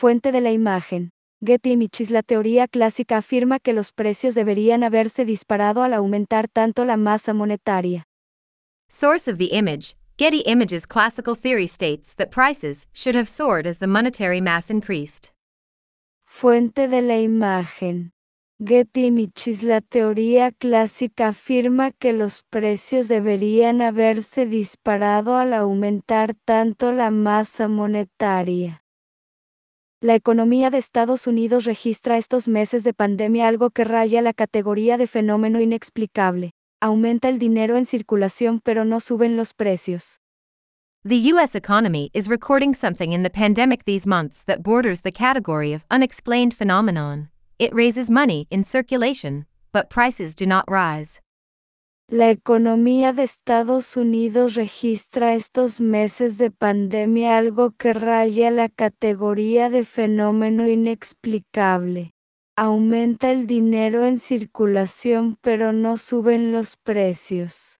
Fuente de la imagen. Getty Images. La teoría clásica afirma que los precios deberían haberse disparado al aumentar tanto la masa monetaria. Source of the image. Getty Images. Classical theory states that prices should have soared as the monetary mass increased. Fuente de la imagen. Getty Images. La teoría clásica afirma que los precios deberían haberse disparado al aumentar tanto la masa monetaria. La economía de Estados Unidos registra estos meses de pandemia algo que raya la categoría de fenómeno inexplicable. Aumenta el dinero en circulación pero no suben los precios. The U.S. economy is recording something in the pandemic these months that borders the category of unexplained phenomenon. It raises money in circulation, but prices do not rise. La economía de Estados Unidos registra estos meses de pandemia algo que raya la categoría de fenómeno inexplicable. Aumenta el dinero en circulación pero no suben los precios.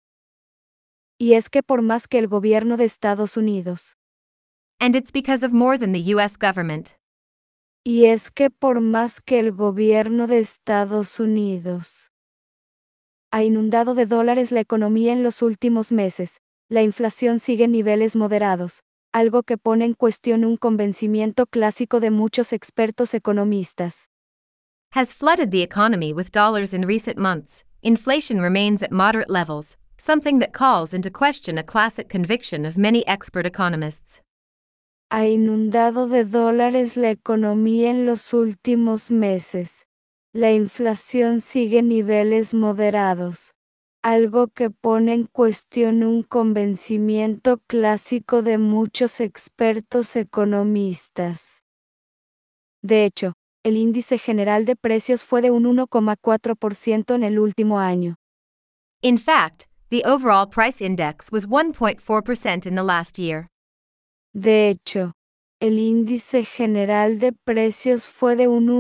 Y es que por más que el gobierno de Estados Unidos. And it's because of more than the U.S. government. Y es que por más que el gobierno de Estados Unidos ha inundado de dólares la economía en los últimos meses, la inflación sigue en niveles moderados, algo que pone en cuestión un convencimiento clásico de muchos expertos economistas. Has flooded the economy with dollars in recent months, inflation remains at moderate levels, something that calls into question a classic conviction of many expert economists. Ha inundado de dólares la economía en los últimos meses. La inflación sigue en niveles moderados, algo que pone en cuestión un convencimiento clásico de muchos expertos economistas. De hecho, el índice general de precios fue de un 1,4% en el último año. In fact, the overall price index was 1.4% in the last year. De hecho, el índice general de precios fue de un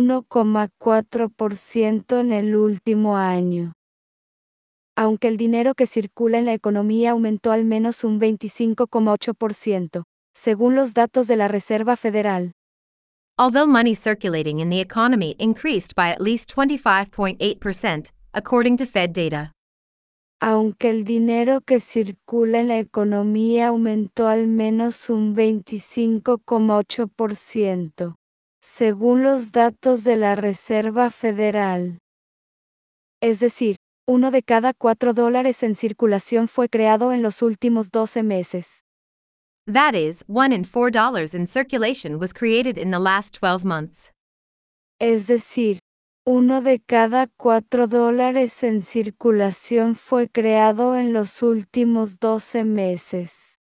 1,4% en el último año. Aunque el dinero que circula en la economía aumentó al menos un 25,8%, según los datos de la Reserva Federal. Although money circulating in the economy increased by at least 25.8%, according to Fed data. Aunque el dinero que circula en la economía aumentó al menos un 25,8%, según los datos de la Reserva Federal. Es decir, uno de cada $4 en circulación fue creado en los últimos 12 meses. That is, $1 in $4 in circulation was created in the last 12 months. Es decir, uno de cada $4 en circulación fue creado en los últimos 12 meses.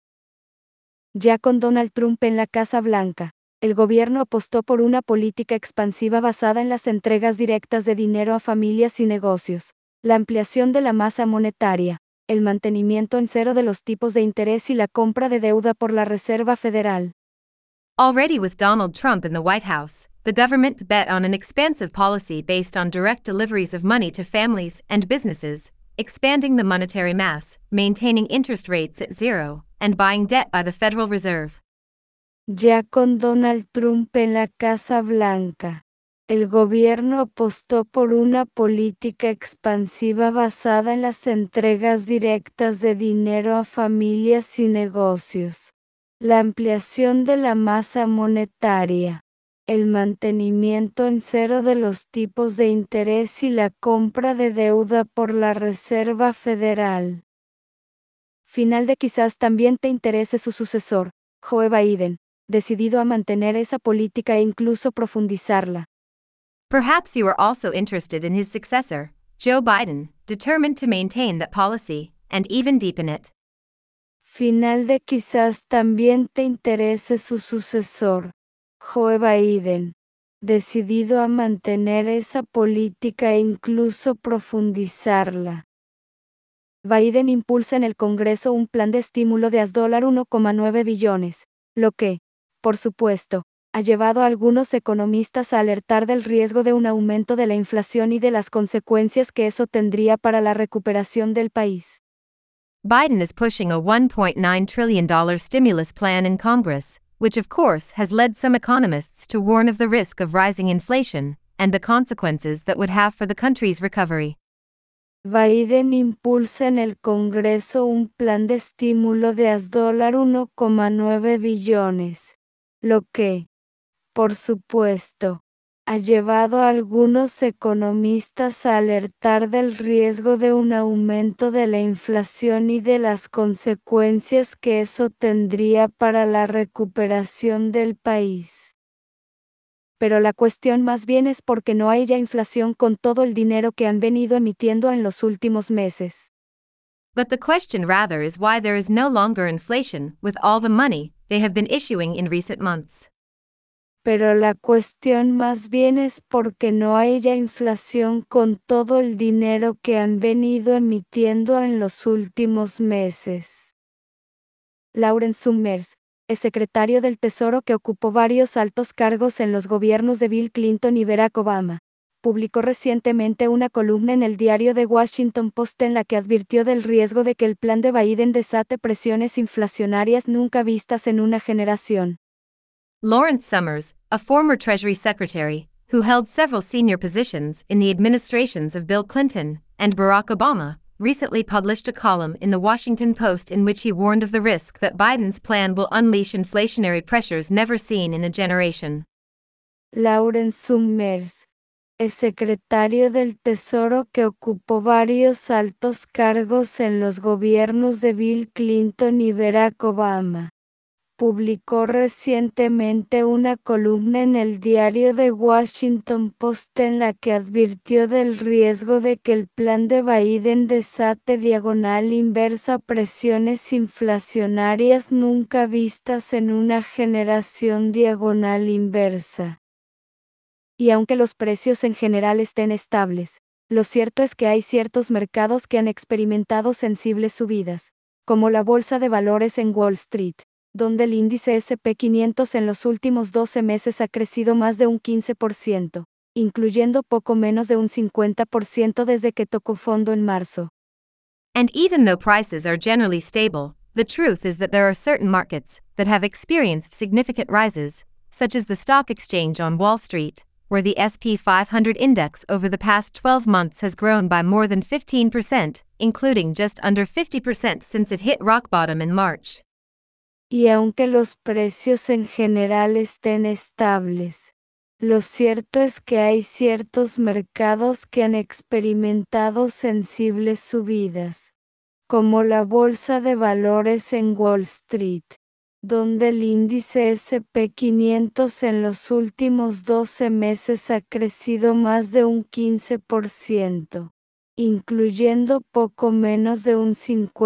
Ya con Donald Trump en la Casa Blanca, el gobierno apostó por una política expansiva basada en las entregas directas de dinero a familias y negocios, la ampliación de la masa monetaria, el mantenimiento en cero de los tipos de interés y la compra de deuda por la Reserva Federal. Already with Donald Trump in the White House, the government bet on an expansive policy based on direct deliveries of money to families and businesses, expanding the monetary mass, maintaining interest rates at zero, and buying debt by the Federal Reserve. Ya con Donald Trump en la Casa Blanca, el gobierno apostó por una política expansiva basada en las entregas directas de dinero a familias y negocios, la ampliación de la masa monetaria, el mantenimiento en cero de los tipos de interés y la compra de deuda por la Reserva Federal. Final de quizás también te interese su sucesor, Joe Biden, decidido a mantener esa política e incluso profundizarla. Perhaps you are also interested in his successor, Joe Biden, determined to maintain that policy, and even deepen it. Final de quizás también te interese su sucesor, Joe Biden, decidido a mantener esa política e incluso profundizarla. Biden impulsa en el Congreso un plan de estímulo de $1,9 billones, lo que, por supuesto, ha llevado a algunos economistas a alertar del riesgo de un aumento de la inflación y de las consecuencias que eso tendría para la recuperación del país. Biden is pushing a $1.9 trillion stimulus plan in Congress, which of course has led some economists to warn of the risk of rising inflation and the consequences that would have for the country's recovery. Biden impulsa en el Congreso un plan de estímulo de $1,9 billones, lo que, por supuesto, ha llevado a algunos economistas a alertar del riesgo de un aumento de la inflación y de las consecuencias que eso tendría para la recuperación del país. Pero la cuestión más bien es por qué no hay ya inflación con todo el dinero que han venido emitiendo en los últimos meses. But the question rather is why there is no longer inflation with all the money they have been issuing in recent months. Pero la cuestión más bien es por qué no hay ya inflación con todo el dinero que han venido emitiendo en los últimos meses. Lawrence Summers, el secretario del Tesoro que ocupó varios altos cargos en los gobiernos de Bill Clinton y Barack Obama, publicó recientemente una columna en el diario The Washington Post en la que advirtió del riesgo de que el plan de Biden desate presiones inflacionarias nunca vistas en una generación. Lawrence Summers, a former Treasury Secretary, who held several senior positions in the administrations of Bill Clinton and Barack Obama, recently published a column in the Washington Post in which he warned of the risk that Biden's plan will unleash inflationary pressures never seen in a generation. Lawrence Summers, el secretario del Tesoro que ocupó varios altos cargos en los gobiernos de Bill Clinton y Barack Obama, publicó recientemente una columna en el diario The Washington Post en la que advirtió del riesgo de que el plan de Biden desate diagonal inversa presiones inflacionarias nunca vistas en una generación diagonal inversa. Y aunque los precios en general estén estables, lo cierto es que hay ciertos mercados que han experimentado sensibles subidas, como la bolsa de valores en Wall Street, donde el índice S&P 500 en los últimos 12 meses ha crecido más de un 15%, incluyendo poco menos de un 50% desde que tocó fondo en marzo. And even though prices are generally stable, the truth is that there are certain markets that have experienced significant rises, such as the stock exchange on Wall Street, where the S&P 500 index over the past 12 months has grown by more than 15%, including just under 50% since it hit rock bottom in March. Y aunque los precios en general estén estables, lo cierto es que hay ciertos mercados que han experimentado sensibles subidas, como la bolsa de valores en Wall Street, donde el índice S&P 500 en los últimos 12 meses ha crecido más de un 15%. Incluyendo poco menos de un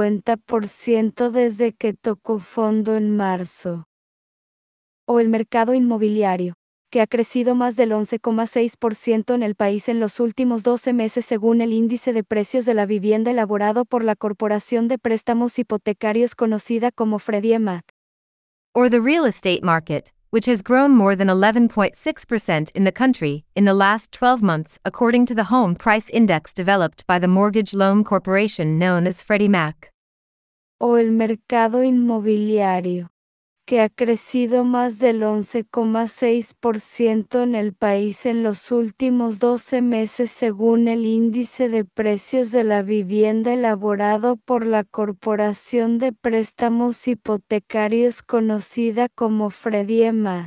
50% desde que tocó fondo en marzo. O el mercado inmobiliario, que ha crecido más del 11,6% en el país en los últimos 12 meses según el índice de precios de la vivienda elaborado por la Corporación de Préstamos Hipotecarios conocida como Freddie Mac. Or the real estate market, which has grown more than 11.6% in the country in the last 12 months according to the home price index developed by the mortgage loan corporation known as Freddie Mac. O el mercado inmobiliario, que ha crecido más del 11,6% en el país en los últimos 12 meses según el índice de precios de la vivienda elaborado por la Corporación de Préstamos Hipotecarios conocida como Freddie Mac.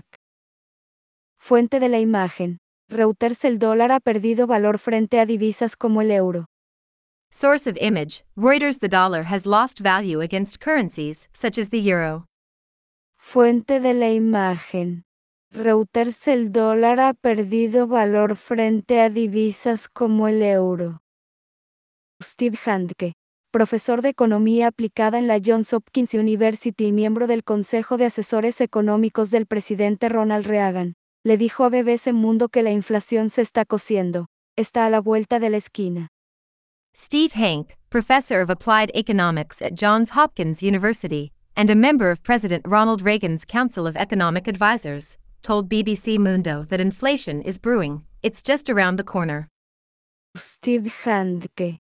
Fuente de la imagen. Reuters. El dólar ha perdido valor frente a divisas como el euro. Source of image, Reuters. The dollar has lost value against currencies such as the euro. Fuente de la imagen. Reuters. El dólar ha perdido valor frente a divisas como el euro. Steve Handke, profesor de Economía Aplicada en la Johns Hopkins University y miembro del Consejo de Asesores Económicos del presidente Ronald Reagan, le dijo a BBC Mundo que la inflación se está cociendo, está a la vuelta de la esquina. Steve Hanke, professor of applied economics at Johns Hopkins University, and a member of President Ronald Reagan's Council of Economic Advisors, told BBC Mundo that inflation is brewing, it's just around the corner. Steve Handke,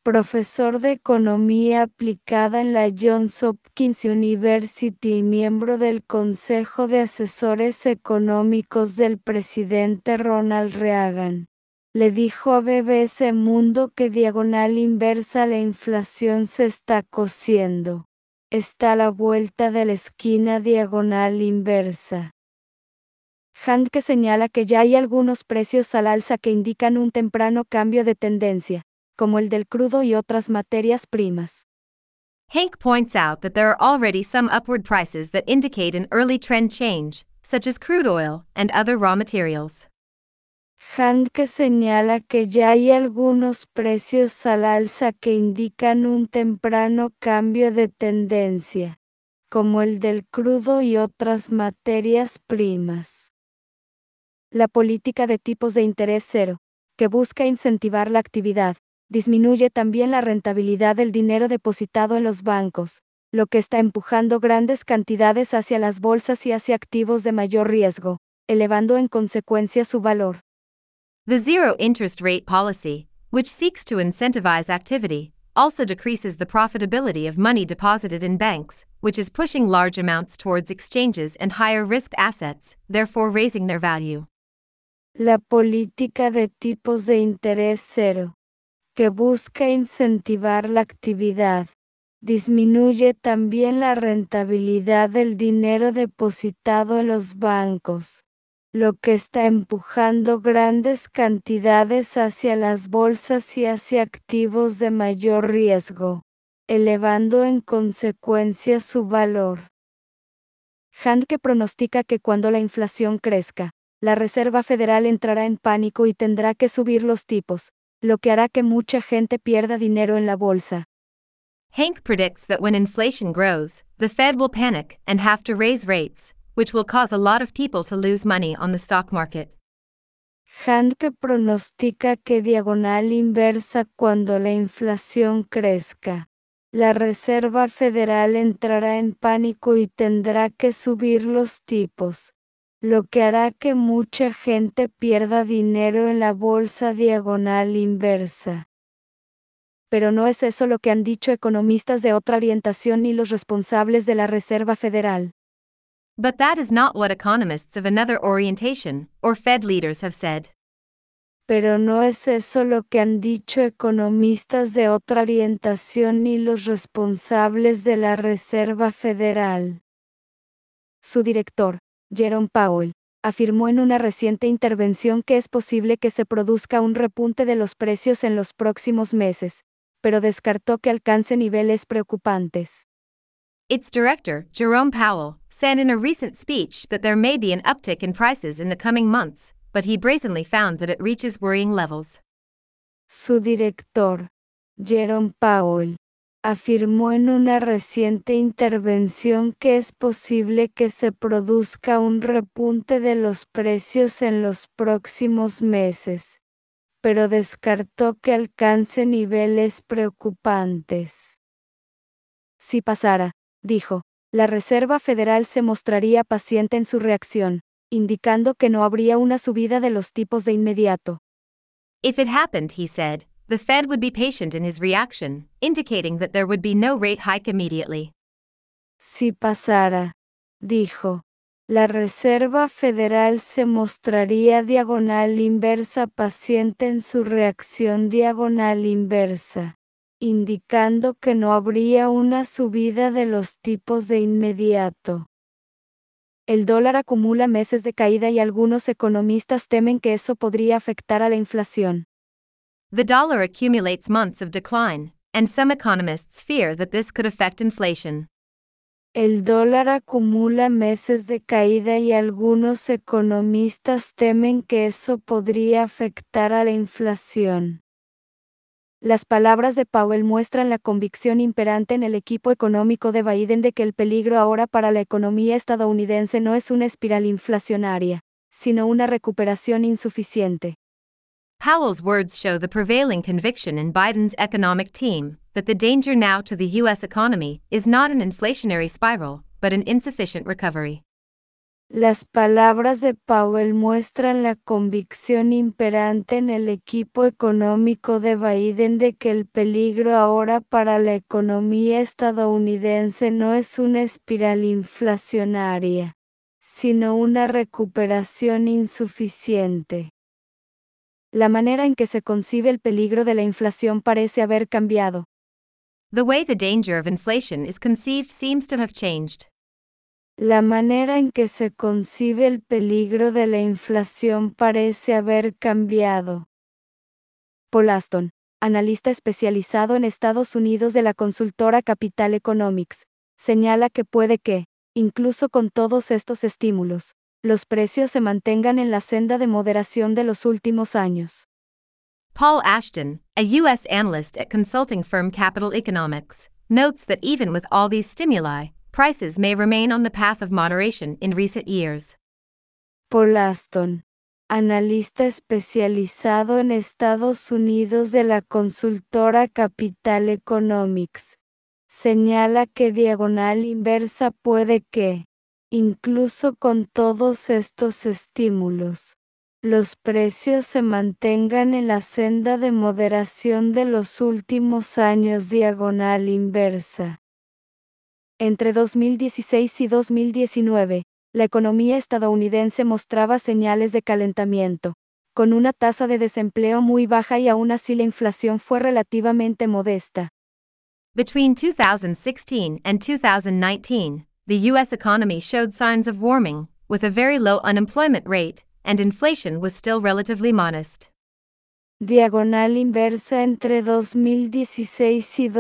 profesor de Economía Aplicada en la Johns Hopkins University y miembro del Consejo de Asesores Económicos del presidente Ronald Reagan, le dijo a BBC Mundo que diagonal inversa la inflación se está cociendo. Está a la vuelta de la esquina diagonal inversa. Hanke señala que ya hay algunos precios al alza que indican un temprano cambio de tendencia, como el del crudo y otras materias primas. Hank points out that there are already some upward prices that indicate an early trend change, such as crude oil and other raw materials. Hanke señala que ya hay algunos precios al alza que indican un temprano cambio de tendencia, como el del crudo y otras materias primas. La política de tipos de interés cero, que busca incentivar la actividad, disminuye también la rentabilidad del dinero depositado en los bancos, lo que está empujando grandes cantidades hacia las bolsas y hacia activos de mayor riesgo, elevando en consecuencia su valor. The zero interest rate policy, which seeks to incentivize activity, also decreases the profitability of money deposited in banks, which is pushing large amounts towards exchanges and higher risk assets, therefore raising their value. La política de tipos de interés cero, que busca incentivar la actividad, disminuye también la rentabilidad del dinero depositado en los bancos, lo que está empujando grandes cantidades hacia las bolsas y hacia activos de mayor riesgo, elevando en consecuencia su valor. Hanke pronostica que cuando la inflación crezca, la Reserva Federal entrará en pánico y tendrá que subir los tipos, lo que hará que mucha gente pierda dinero en la bolsa. Hank predicts that when inflation grows, the Fed will panic and have to raise rates, which will cause a lot of people to lose money on the stock market. Hanke pronostica que diagonal inversa cuando la inflación crezca. La Reserva Federal entrará en pánico y tendrá que subir los tipos, lo que hará que mucha gente pierda dinero en la bolsa diagonal inversa. Pero no es eso lo que han dicho economistas de otra orientación ni los responsables de la Reserva Federal. But that is not what economists of another orientation, or Fed leaders have said. Pero no es eso lo que han dicho economistas de otra orientación ni los responsables de la Reserva Federal. Su director, Jerome Powell, afirmó en una reciente intervención que es posible que se produzca un repunte de los precios en los próximos meses, pero descartó que alcance niveles preocupantes. Its director, Jerome Powell, said in a recent speech that there may be an uptick in prices in the coming months, but he brazenly found that it reaches worrying levels. Su director, Jerome Powell, afirmó en una reciente intervención que es posible que se produzca un repunte de los precios en los próximos meses, pero descartó que alcance niveles preocupantes. Si pasara, dijo, la Reserva Federal se mostraría paciente en su reacción, indicando que no habría una subida de los tipos de inmediato. If it happened, he said, the Fed would be patient in his reaction, indicating that there would be no rate hike immediately. Si pasara, dijo, la Reserva Federal se mostraría diagonal inversa paciente en su reacción diagonal inversa, indicando que no habría una subida de los tipos de inmediato. El dólar acumula meses de caída y algunos economistas temen que eso podría afectar a la inflación. The dollar accumulates months of decline, and some economists fear that this could affect inflation. El dólar acumula meses de caída y algunos economistas temen que eso podría afectar a la inflación. Las palabras de Powell muestran la convicción imperante en el equipo económico de Biden de que el peligro ahora para la economía estadounidense no es una espiral inflacionaria, sino una recuperación insuficiente. Powell's words show the prevailing conviction in Biden's economic team that the danger now to the U.S. economy is not an inflationary spiral, but an insufficient recovery. Las palabras de Powell muestran la convicción imperante en el equipo económico de Biden de que el peligro ahora para la economía estadounidense no es una espiral inflacionaria, sino una recuperación insuficiente. La manera en que se concibe el peligro de la inflación parece haber cambiado. The way the danger of inflation is conceived seems to have changed. La manera en que se concibe el peligro de la inflación parece haber cambiado. Paul Aston, analista especializado en Estados Unidos de la consultora Capital Economics, señala que puede que, incluso con todos estos estímulos, los precios se mantengan en la senda de moderación de los últimos años. Paul Ashton, a U.S. analyst at consulting firm Capital Economics, notes that even with all these stimuli, prices may remain on the path of moderation in recent years. Paul Aston, analista especializado en Estados Unidos de la consultora Capital Economics, señala que diagonal inversa puede que, incluso con todos estos estímulos, los precios se mantengan en la senda de moderación de los últimos años diagonal inversa. Entre 2016 y 2019, la economía estadounidense mostraba señales de calentamiento, con una tasa de desempleo muy baja y aún así la inflación fue relativamente modesta. Between 2016 and 2019, the U.S. economy showed signs of warming, with a very low unemployment rate, and inflation was still relatively modest. Diagonal inversa entre 2016 y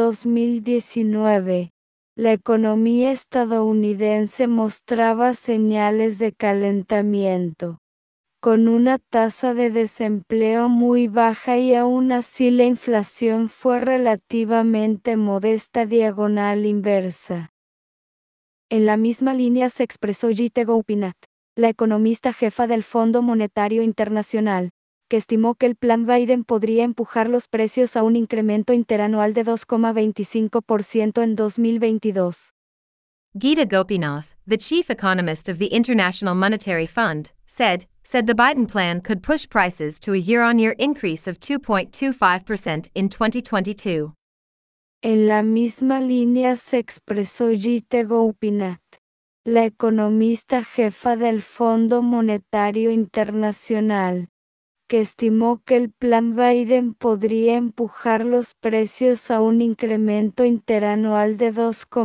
2019. La economía estadounidense mostraba señales de calentamiento, con una tasa de desempleo muy baja y aún así la inflación fue relativamente modesta diagonal inversa. En la misma línea se expresó Jite Gopinath, la economista jefa del Fondo Monetario Internacional, que estimó que el plan Biden podría empujar los precios a un incremento interanual de 2,25% en 2022. Geeta Gopinath, the chief economist of the International Monetary Fund, said the Biden plan could push prices to a year-on-year increase of 2.25% in 2022. En la misma línea se expresó Jite Gopinath, la economista jefa del Fondo Monetario Internacional, que estimó que el plan Biden podría empujar los precios a un incremento interanual de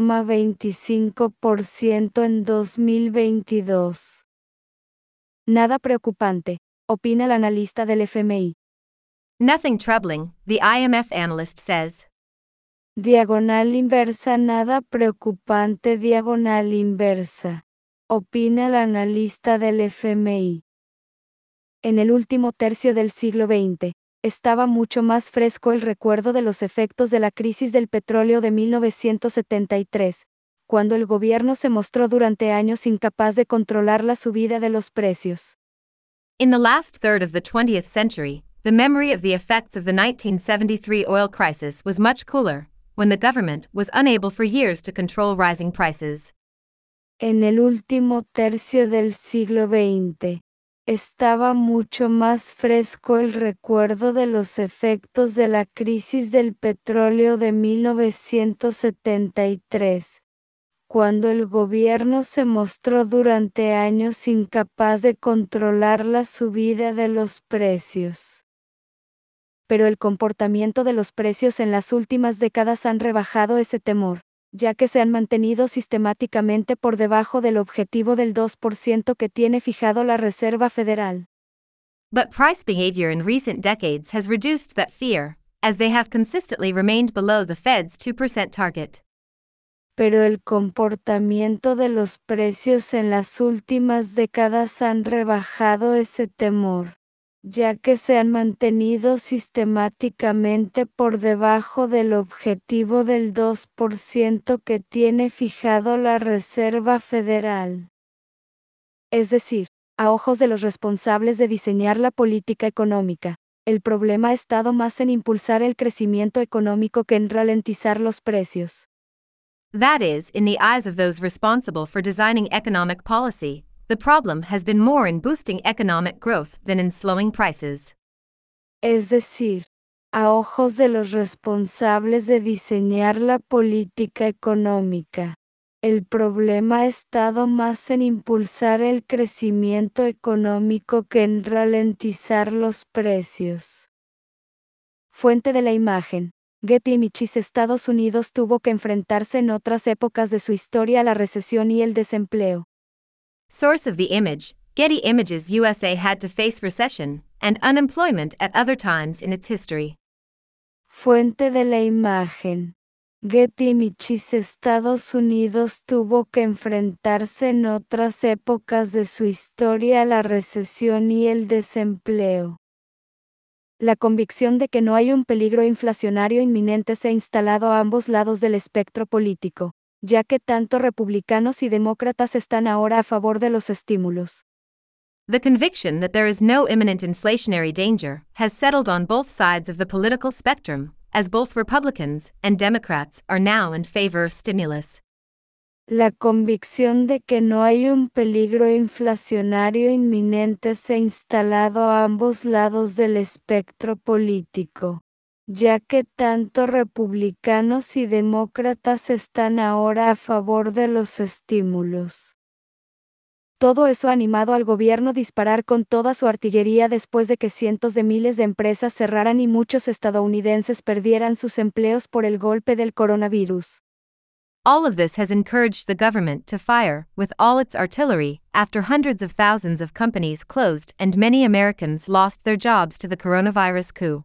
2,25% en 2022. Nada preocupante, opina el analista del FMI. Nothing troubling, the IMF analyst says. Diagonal inversa. Nada preocupante. Diagonal inversa, opina el analista del FMI. En el último tercio del siglo XX, estaba mucho más fresco el recuerdo de los efectos de la crisis del petróleo de 1973, cuando el gobierno se mostró durante años incapaz de controlar la subida de los precios. In the last third of the 20th century, the memory of the effects of the 1973 oil crisis was much cooler, when the government was unable for years to control rising prices. En el último tercio del siglo XX, estaba mucho más fresco el recuerdo de los efectos de la crisis del petróleo de 1973, cuando el gobierno se mostró durante años incapaz de controlar la subida de los precios. Pero el comportamiento de los precios en las últimas décadas han rebajado ese temor, ya que se han mantenido sistemáticamente por debajo del objetivo del 2% que tiene fijado la Reserva Federal. But price behavior in recent decades has reduced that fear, as they have consistently remained below the Fed's 2% target. Pero el comportamiento de los precios en las últimas décadas han rebajado ese temor, ya que se han mantenido sistemáticamente por debajo del objetivo del 2% que tiene fijado la Reserva Federal. Es decir, a ojos de los responsables de diseñar la política económica, el problema ha estado más en impulsar el crecimiento económico que en ralentizar los precios. That is, in the eyes of those responsible for designing economic policy, The problem has been more in boosting economic growth than in slowing prices. Es decir, a ojos de los responsables de diseñar la política económica, el problema ha estado más en impulsar el crecimiento económico que en ralentizar los precios. Fuente de la imagen. Getty Images. Estados Unidos tuvo que enfrentarse en otras épocas de su historia a la recesión y el desempleo. Source of the image, Getty Images. USA had to face recession and unemployment at other times in its history. Fuente de la imagen. Getty Images. Estados Unidos tuvo que enfrentarse en otras épocas de su historia a la recesión y el desempleo. La convicción de que no hay un peligro inflacionario inminente se ha instalado a ambos lados del espectro político, ya que tanto republicanos y demócratas están ahora a favor de los estímulos. The conviction that there is no imminent inflationary danger has settled on both sides of the political spectrum, as both Republicans and Democrats are now in favor of stimulus. La convicción de que no hay un peligro inflacionario inminente se ha instalado a ambos lados del espectro político, ya que tanto republicanos y demócratas están ahora a favor de los estímulos. Todo eso ha animado al gobierno a disparar con toda su artillería después de que cientos de miles de empresas cerraran y muchos estadounidenses perdieran sus empleos por el golpe del coronavirus. All of this has encouraged the government to fire with all its artillery after hundreds of thousands of companies closed and many Americans lost their jobs to the coronavirus coup.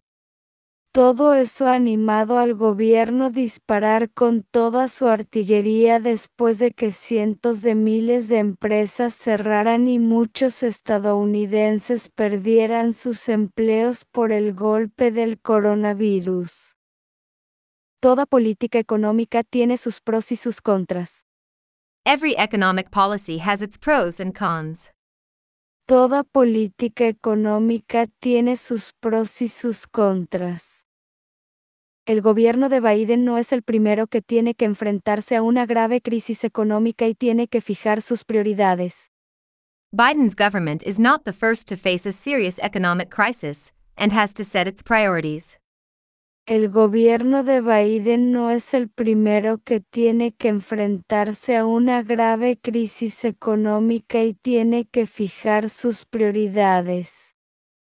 Todo eso ha animado al gobierno a disparar con toda su artillería después de que cientos de miles de empresas cerraran y muchos estadounidenses perdieran sus empleos por el golpe del coronavirus. Toda política económica tiene sus pros y sus contras. Every economic policy has its pros and cons. Toda política económica tiene sus pros y sus contras. El gobierno de Biden no es el primero que tiene que enfrentarse a una grave crisis económica y tiene que fijar sus prioridades. Biden's government is not the first to face a serious economic crisis and has to set its priorities. El gobierno de Biden no es el primero que tiene que enfrentarse a una grave crisis económica y tiene que fijar sus prioridades.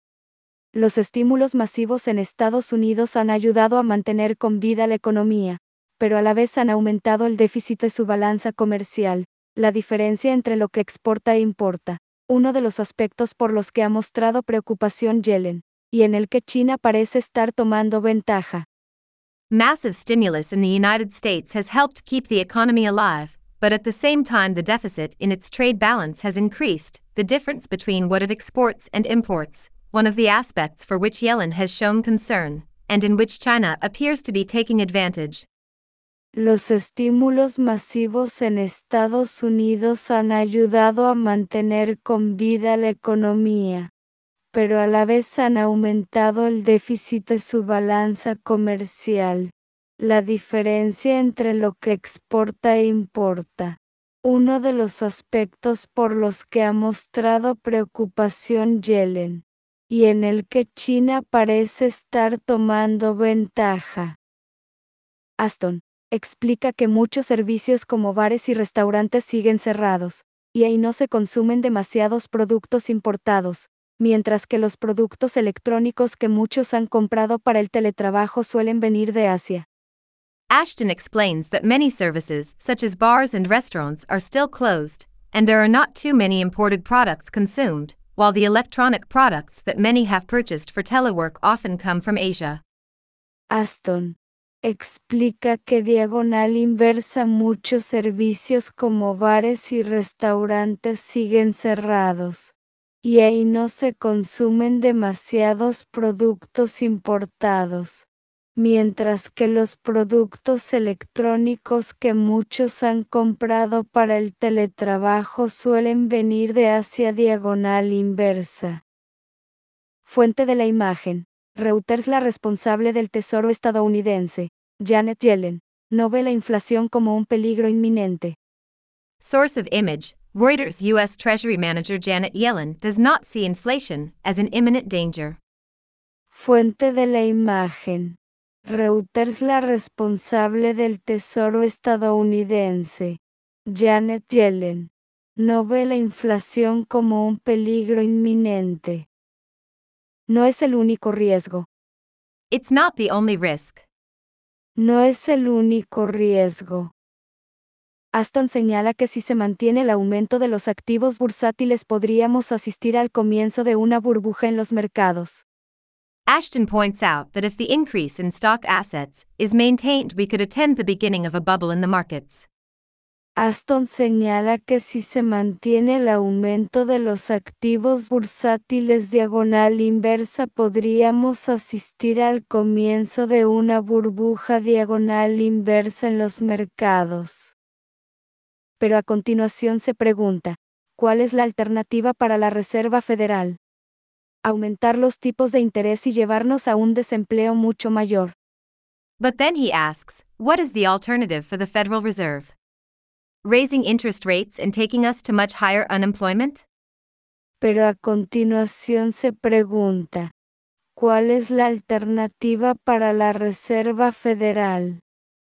Los estímulos masivos en Estados Unidos han ayudado a mantener con vida la economía, pero a la vez han aumentado el déficit de su balanza comercial, la diferencia entre lo que exporta e importa, uno de los aspectos por los que ha mostrado preocupación Yellen, y en el que China parece estar tomando ventaja. Massive stimulus in the United States has helped keep the economy alive, but at the same time the deficit in its trade balance has increased, the difference between what it exports and imports, one of the aspects for which Yellen has shown concern, and in which China appears to be taking advantage. Los estímulos masivos en Estados Unidos han ayudado a mantener con vida la economía, pero a la vez han aumentado el déficit de su balanza comercial, la diferencia entre lo que exporta e importa. Uno de los aspectos por los que ha mostrado preocupación Yellen, y en el que China parece estar tomando ventaja. Aston explica que muchos servicios como bares y restaurantes siguen cerrados, y ahí no se consumen demasiados productos importados, mientras que los productos electrónicos que muchos han comprado para el teletrabajo suelen venir de Asia. Ashton explains that many services, such as bars and restaurants, are still closed, and there are not too many imported products consumed, while the electronic products that many have purchased for telework often come from Asia. Aston explica que diagonal inversa muchos servicios como bares y restaurantes siguen cerrados, y ahí no se consumen demasiados productos importados, mientras que los productos electrónicos que muchos han comprado para el teletrabajo suelen venir de Asia diagonal inversa. Fuente de la imagen. Reuters. La responsable del Tesoro estadounidense, Janet Yellen, no ve la inflación como un peligro inminente. Source of image, Reuters U.S. Treasury Manager Janet Yellen does not see inflation as an imminent danger. Fuente de la imagen. Reuters. La responsable del Tesoro estadounidense, Janet Yellen, no ve la inflación como un peligro inminente. No es el único riesgo. It's not the only risk. No es el único riesgo. Aston señala que si se mantiene el aumento de los activos bursátiles podríamos asistir al comienzo de una burbuja en los mercados. Ashton points out that if the increase in stock assets is maintained, we could attend the beginning of a bubble in the markets. Aston señala que si se mantiene el aumento de los activos bursátiles diagonal inversa podríamos asistir al comienzo de una burbuja diagonal inversa en los mercados. Pero a continuación se pregunta, ¿cuál es la alternativa para la Reserva Federal? Aumentar los tipos de interés y llevarnos a un desempleo mucho mayor. But then he asks, what is the alternative for the Federal Reserve? Raising interest rates and taking us to much higher unemployment? Pero a continuación se pregunta, ¿cuál es la alternativa para la Reserva Federal?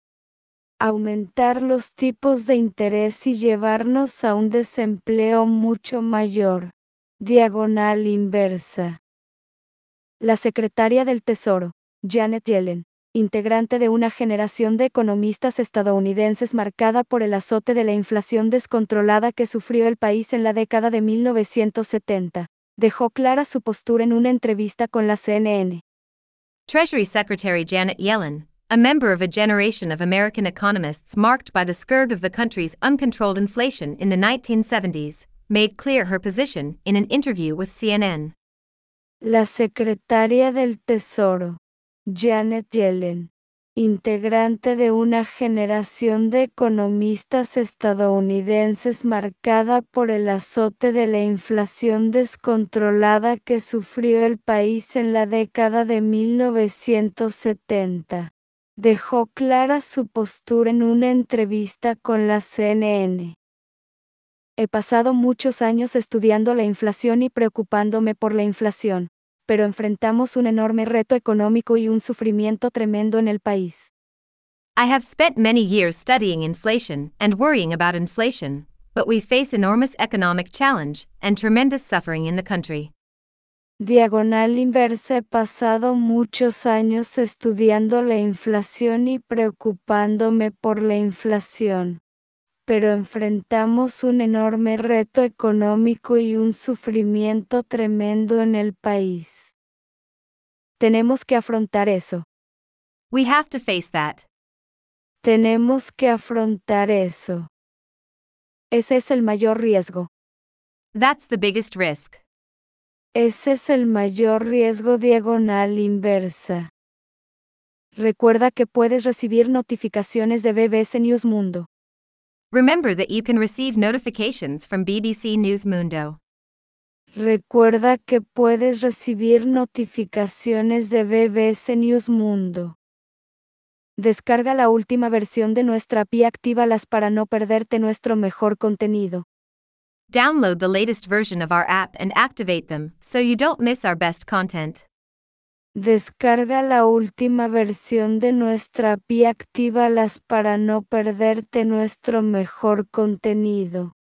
Aumentar los tipos de interés y llevarnos a un desempleo mucho mayor. Diagonal inversa. La secretaria del Tesoro, Janet Yellen, integrante de una generación de economistas estadounidenses marcada por el azote de la inflación descontrolada que sufrió el país en la década de 1970, dejó clara su postura en una entrevista con la CNN. Treasury Secretary Janet Yellen, a member of a generation of American economists marked by the scourge of the country's uncontrolled inflation in the 1970s, made clear her position in an interview with CNN. La secretaria del Tesoro, Janet Yellen, integrante de una generación de economistas estadounidenses marcada por el azote de la inflación descontrolada que sufrió el país en la década de 1970, dejó clara su postura en una entrevista con la CNN. He pasado muchos años estudiando la inflación y preocupándome por la inflación, pero enfrentamos un enorme reto económico y un sufrimiento tremendo en el país. I have spent many years studying inflation and worrying about inflation, but we face enormous economic challenge and tremendous suffering in the country. Diagonal inversa. He pasado muchos años estudiando la inflación y preocupándome por la inflación, pero enfrentamos un enorme reto económico y un sufrimiento tremendo en el país. Tenemos que afrontar eso. We have to face that. Tenemos que afrontar eso. Ese es el mayor riesgo. That's the biggest risk. Ese es el mayor riesgo. Diagonal inversa. Recuerda que puedes recibir notificaciones de BBC News Mundo. Remember that you can receive notifications from BBC News Mundo. Recuerda que puedes recibir notificaciones de BBC News Mundo. Descarga la última versión de nuestra app y actívalas para no perderte nuestro mejor contenido. Download the latest version of our app and activate them so you don't miss our best content. Descarga la última versión de nuestra app y actívalas para no perderte nuestro mejor contenido.